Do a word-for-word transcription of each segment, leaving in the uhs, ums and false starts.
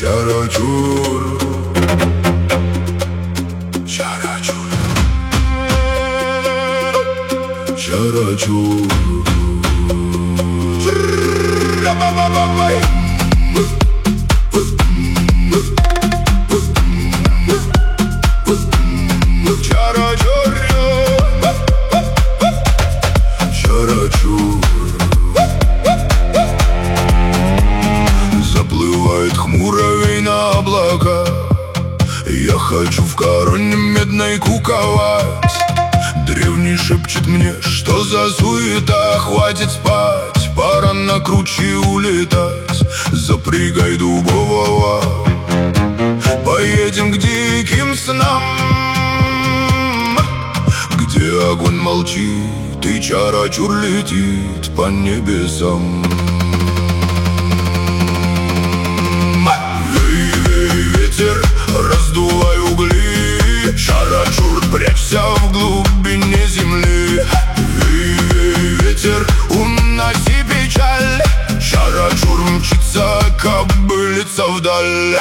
Чарачур, чарачур, чарачур. Заплывает хмуровей на облака. Я хочу в короне медной куковать. Древний шепчет мне, что за суета. Хватит спать, пора на круче улетать. Запрягай дубового, поедем к диким снам, где огонь молчит и чарачур летит по небесам. Вей, вей, ветер, раздувай угли, чарачур, прячься в глубине земли. Вей, вей, ветер, уноси печаль, чарачур мчится, кобылица вдаль.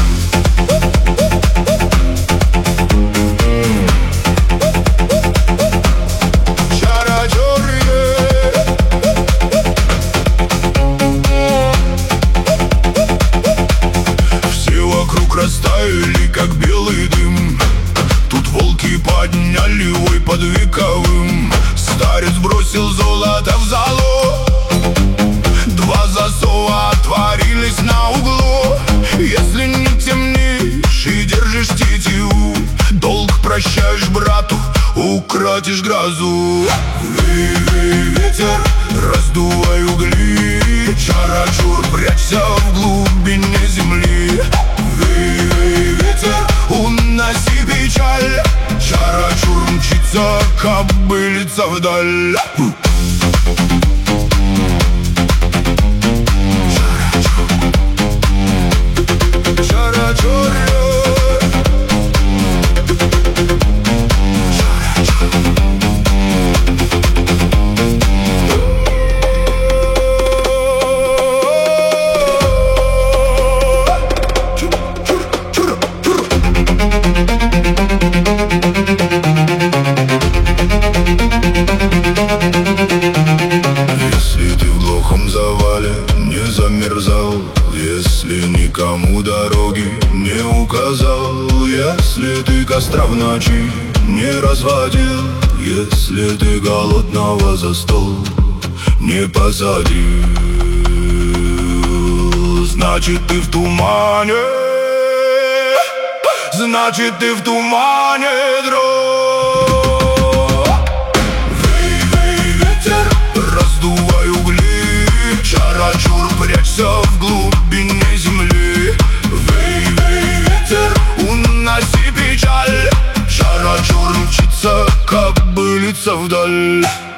Растаяли, как белый дым. Тут волки подняли вой под вековым. Старец бросил золото в залу. Два засова отворились на углу. Если не темнишь и держишь тетиву, долг прощаешь брату, укротишь грозу. Вей, вей, ветер, раздувай угли, чарачур, прячься в глубине земли. Вей, вей, ветер, уноси печаль, чарачур мчится, кобылица вдаль. Чарачур, если ты в глухом завале не замерзал, если никому дороги не указал, если ты костра в ночи не разводил, если ты голодного за стол не посадил, значит ты в тумане, значит ты в тумане, друг. Вей, вей, ветер, раздувай угли, чарачур, прячься в глубине земли. Вей, вей, ветер, уноси печаль, чарачур мчится, кобылица вдаль.